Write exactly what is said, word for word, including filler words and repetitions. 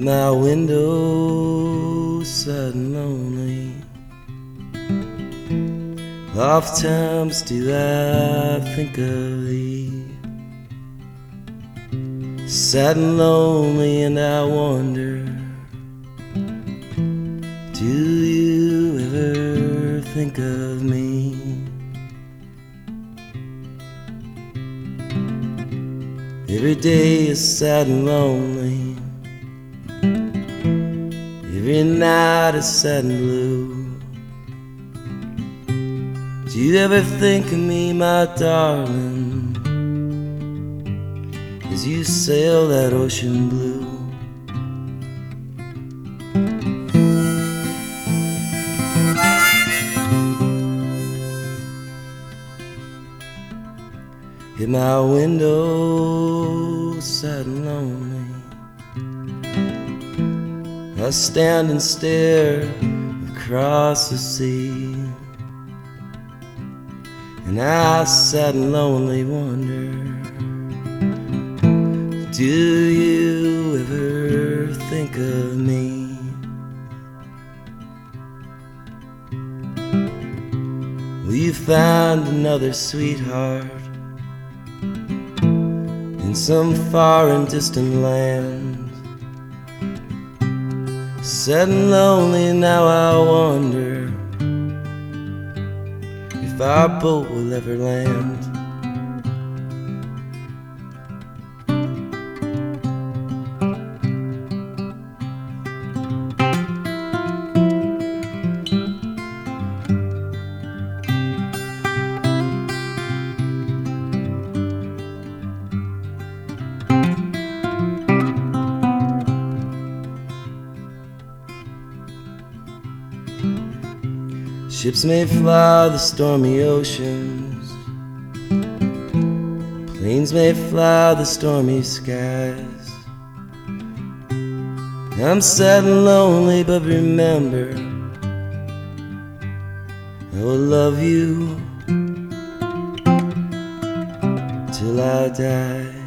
At my window, sad and lonely, oftentimes do I think of thee. Sad and lonely, and I wonder, do you ever think of me? Every day is sad and lonely, every night is sad and blue. Do you ever think of me, my darling, as you sail that ocean blue? At my window, sad and lonely, I stand and stare across the sea, and I sad and lonely wonder, do you ever think of me? Will you find another sweetheart in some far and distant land? Sad and lonely, now I wonder if our boat will ever land. Ships may fly the stormy oceans, planes may fly the stormy skies. I'm sad and lonely, but remember, I will love you till I die.